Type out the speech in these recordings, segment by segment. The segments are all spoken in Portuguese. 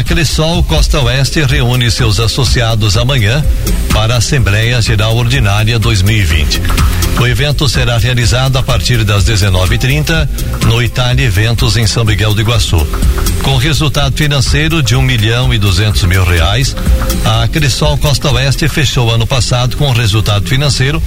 A Cressol Costa Oeste reúne seus associados amanhã para a Assembleia Geral Ordinária 2020. O evento será realizado a partir das 19h30 no Itália Eventos em São Miguel do Iguaçu. Com resultado financeiro de R$1.200.000, a Cressol Costa Oeste fechou ano passado com resultado financeiro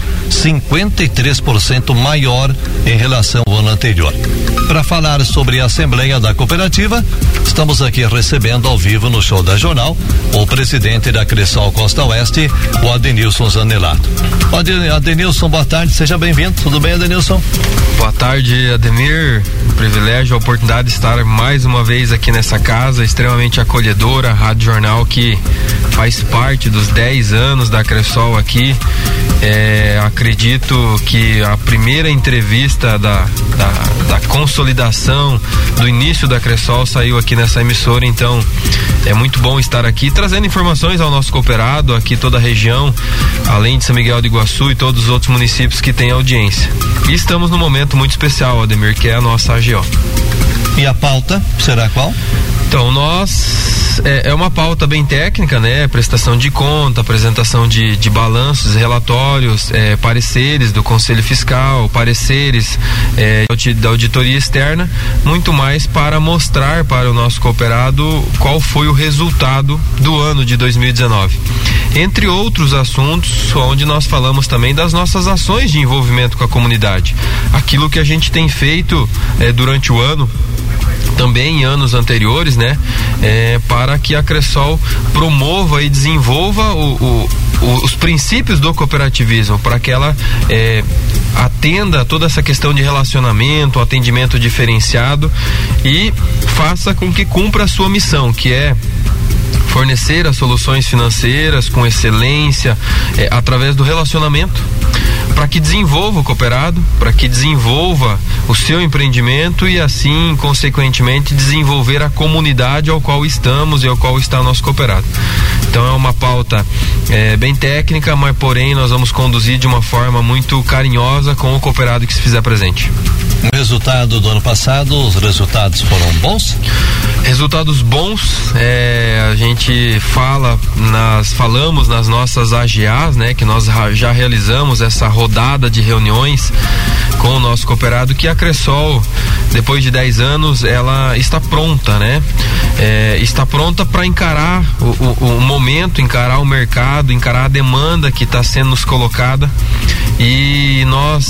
53% maior em relação ao ano anterior. Para falar sobre a Assembleia da Cooperativa, estamos aqui recebendo ao vivo no Show da Jornal o presidente da Cressol Costa Oeste, o Adenilson Zanelato. Adenilson, boa tarde, seja bem-vindo. Tudo bem, Adenilson? Boa tarde, Ademir. Um privilégio, a oportunidade de estar mais uma vez aqui nessa casa extremamente acolhedora, a Rádio Jornal, que faz parte dos 10 anos da Cressol aqui. Acredito que a primeira entrevista da consolidação do início da Cressol saiu aqui nessa emissora, então é muito bom estar aqui trazendo informações ao nosso cooperado, aqui toda a região, além de São Miguel do Iguaçu e todos os outros municípios que têm audiência. E estamos num momento muito especial, Ademir, que é a nossa AGO. E a pauta será qual? Então, é uma pauta bem técnica, né? Prestação de conta, apresentação de balanços, relatórios, pareceres do Conselho Fiscal, pareceres da auditoria externa, muito mais para mostrar para o nosso cooperado qual foi o resultado do ano de 2019. Entre outros assuntos, onde nós falamos também das nossas ações de envolvimento com a comunidade. Aquilo que a gente tem feito durante o ano, também em anos anteriores, né? Para que a Cressol promova e desenvolva os princípios do cooperativismo, para que ela atenda toda essa questão de relacionamento, atendimento diferenciado e faça com que cumpra a sua missão, que é fornecer as soluções financeiras com excelência, através do relacionamento, para que desenvolva o cooperado, para que desenvolva o seu empreendimento e assim, consequentemente, desenvolver a comunidade ao qual estamos e ao qual está nosso cooperado. Então é uma pauta bem técnica, mas porém nós vamos conduzir de uma forma muito carinhosa com o cooperado que se fizer presente. O resultado do ano passado, os resultados foram bons? Resultados bons, a gente falamos nas nossas AGAs, né, que nós já realizamos essa rodada de reuniões com o nosso cooperado, que a Cressol, depois de 10 anos, ela está pronta, né? Está pronta para encarar o momento, encarar o mercado, encarar a demanda que está sendo nos colocada, e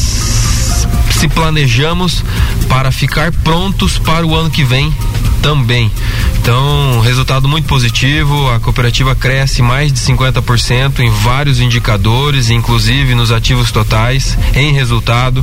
nós se planejamos para ficar prontos para o ano que vem também. Então, resultado muito positivo, a cooperativa cresce mais de 50% em vários indicadores, inclusive nos ativos totais, em resultado,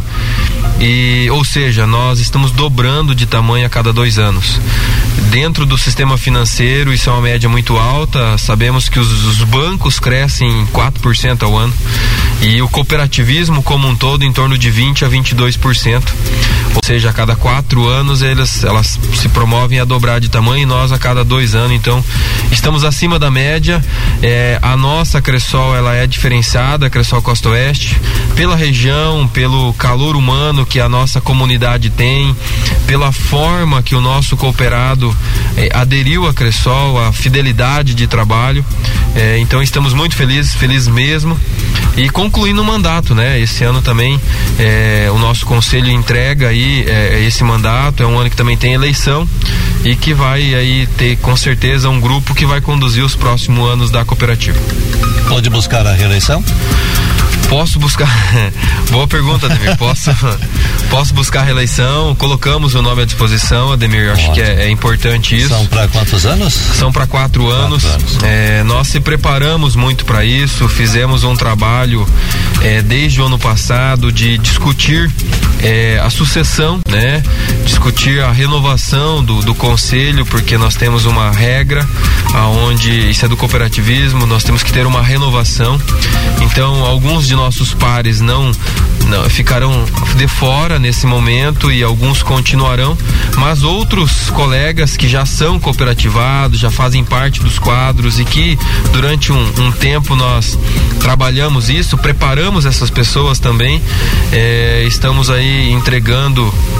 ou seja, nós estamos dobrando de tamanho a cada 2 anos. Dentro do sistema financeiro, isso é uma média muito alta. Sabemos que os bancos crescem 4% ao ano e o cooperativismo como um todo em torno de 20% a 22%. Ou seja, a cada 4 anos elas se promovem a dobrar de tamanho, e nós a cada 2 anos. Então, estamos acima da média. A nossa Cressol, ela é diferenciada, a Cressol Costa Oeste, pela região, pelo calor humano que a nossa comunidade tem, pela forma que o nosso cooperado aderiu à Cressol, a fidelidade de trabalho. Então estamos muito felizes mesmo, e concluindo o mandato, né? Esse ano também o nosso conselho entrega aí esse mandato. É um ano que também tem eleição e que vai aí ter com certeza um grupo que vai conduzir os próximos anos da cooperativa. Pode buscar a reeleição? Posso buscar. Boa pergunta, Ademir. Posso buscar a reeleição. Colocamos o nome à disposição, Ademir. Acho que é importante isso. São para quantos anos? São para 4 anos. Nós se preparamos muito para isso. Fizemos um trabalho desde o ano passado de discutir a sucessão, né? Discutir a renovação do conselho, porque nós temos uma regra aonde isso é do cooperativismo, nós temos que ter uma renovação. Então, alguns de nossos pares não ficarão de fora nesse momento e alguns continuarão, mas outros colegas que já são cooperativados, já fazem parte dos quadros e que durante um tempo nós trabalhamos isso, preparamos essas pessoas também, estamos aí entregando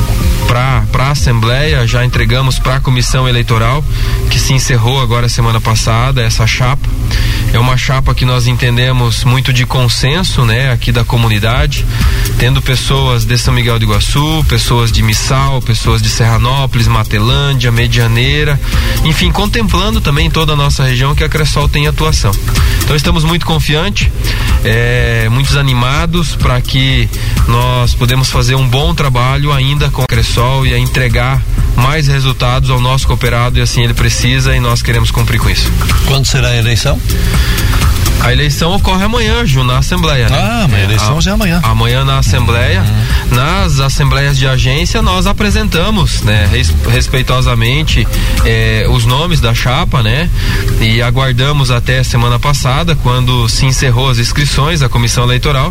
para a Assembleia, já entregamos para a Comissão Eleitoral, que se encerrou agora semana passada, essa chapa. É uma chapa que nós entendemos muito de consenso, né, aqui da comunidade, tendo pessoas de São Miguel do Iguaçu, pessoas de Missal, pessoas de Serranópolis, Matelândia, Medianeira, enfim, contemplando também toda a nossa região que a Cressol tem atuação. Então estamos muito confiantes, muitos animados para que nós podemos fazer um bom trabalho ainda com a Cressol e a entregar mais resultados ao nosso cooperado, e assim ele precisa, e nós queremos cumprir com isso. Quando será a eleição? A eleição ocorre amanhã, Ju, na Assembleia, né? Ah, mas a eleição já é amanhã. Amanhã na Assembleia, nas assembleias de agência, nós apresentamos, né, respeitosamente, os nomes da chapa, né? E aguardamos até semana passada, quando se encerrou as inscrições da Comissão Eleitoral.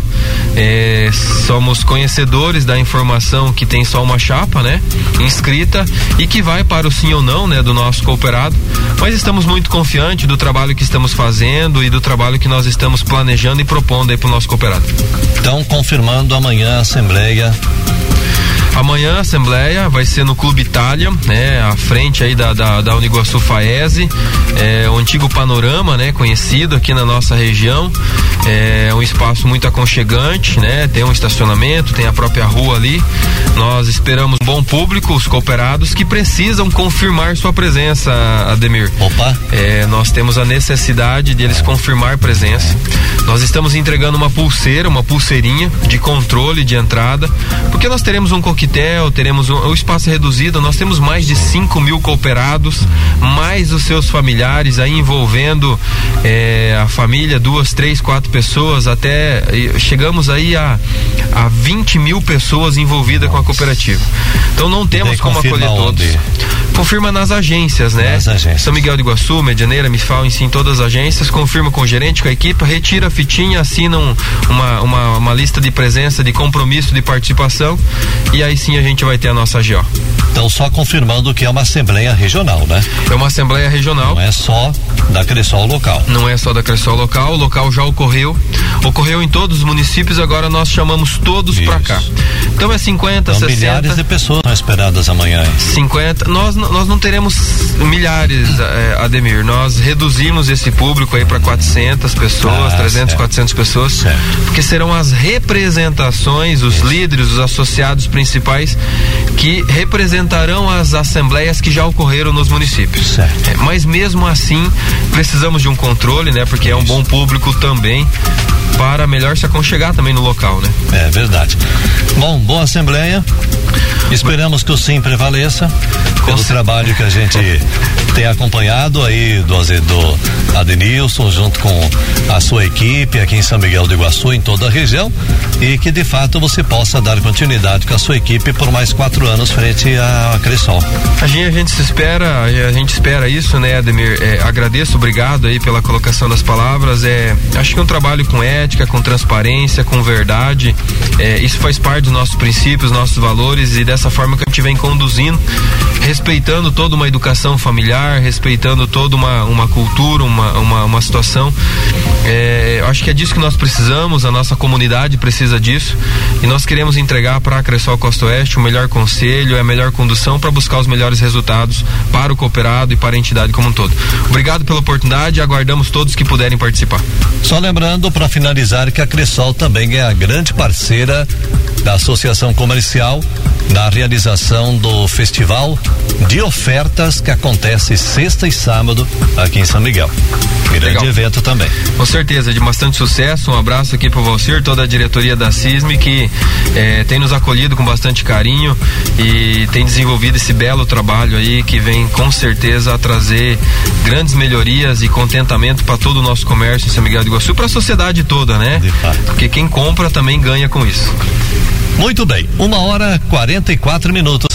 Somos conhecedores da informação que tem só uma chapa, né, inscrita, e que vai para o sim ou não, né, do nosso cooperado. Mas estamos muito confiantes do trabalho que estamos fazendo e do trabalho que nós estamos planejando e propondo aí para o nosso cooperado. Então, confirmando amanhã a Assembleia. Amanhã a Assembleia vai ser no Clube Itália, né, à frente aí da Uniguaçu Faese, o antigo Panorama, né, conhecido aqui na nossa região. É um espaço muito aconchegante, né, tem um estacionamento, tem a própria rua ali. Nós esperamos um bom público, os cooperados que precisam confirmar sua presença, Ademir. Opa! Nós temos a necessidade de eles confirmar presença. Nós estamos entregando uma pulseirinha de controle de entrada, porque nós teremos um coquetel, teremos o espaço reduzido, nós temos mais de 5.000 cooperados, mais os seus familiares aí envolvendo a família, 2, 3, 4 pessoas, até chegamos aí a 20.000 pessoas envolvidas com a cooperativa. Então não temos como acolher todos. Confirma nas agências, né? São Miguel do Iguaçu, Medianeira, Mifal, enfim, todas as agências, confirma com o gerente, com a equipe, retira a fitinha, assina uma lista de presença, de compromisso, de participação, e aí sim a gente vai ter a nossa GO. Então, só confirmando que é uma Assembleia Regional, né? É uma Assembleia Regional. Não é só da Cressol local. Não é só da Cressol local, o local já ocorreu em todos os municípios, agora nós chamamos todos para cá. Então é 50, então, 60. Milhares de pessoas estão esperadas amanhã. 50, nós não teremos milhares, Ademir, nós reduzimos esse público aí para 400 pessoas, 300, certo. 400 pessoas, certo. Porque serão as representações, os líderes, os associados principais que representarão as assembleias que já ocorreram nos municípios. Mas mesmo assim precisamos de um controle, né? Porque é um bom público também, para melhor se aconchegar também no local, né? É verdade. Bom, boa Assembleia. Esperamos que o sim prevaleça pelo trabalho que a gente tem acompanhado aí do Adenilson junto com a sua equipe aqui em São Miguel do Iguaçu, em toda a região, e que de fato você possa dar continuidade com a sua equipe por mais 4 anos frente à Cressol. A gente espera isso, né, Ademir? Agradeço, obrigado aí pela colocação das palavras. Acho que é um trabalho com ética, com transparência, com verdade. Isso faz parte dos nossos princípios, nossos valores, e dessa forma que a gente vem conduzindo, respeitando toda uma educação familiar, respeitando toda uma cultura, uma situação. Acho que é disso que nós precisamos, a nossa comunidade precisa disso, e nós queremos entregar para a Cressol Costa Oeste o melhor conselho, a melhor condução para buscar os melhores resultados para o cooperado e para a entidade como um todo. Obrigado pela oportunidade e aguardamos todos que puderem participar. Só lembrando, para finalizar, que a Cressol também é a grande parceira da Associação Comercial na realização do Festival de Ofertas que acontece sexta e sábado aqui em São Miguel. Grande evento também. Com certeza, de bastante sucesso. Um abraço aqui pro Valcir, toda a diretoria da CISM, que tem nos acolhido com bastante carinho e tem desenvolvido esse belo trabalho aí, que vem com certeza a trazer grandes melhorias e contentamento para todo o nosso comércio em São Miguel do Iguaçu, para a sociedade toda, né? De fato. Porque quem compra também ganha com isso. Muito bem, 1h44.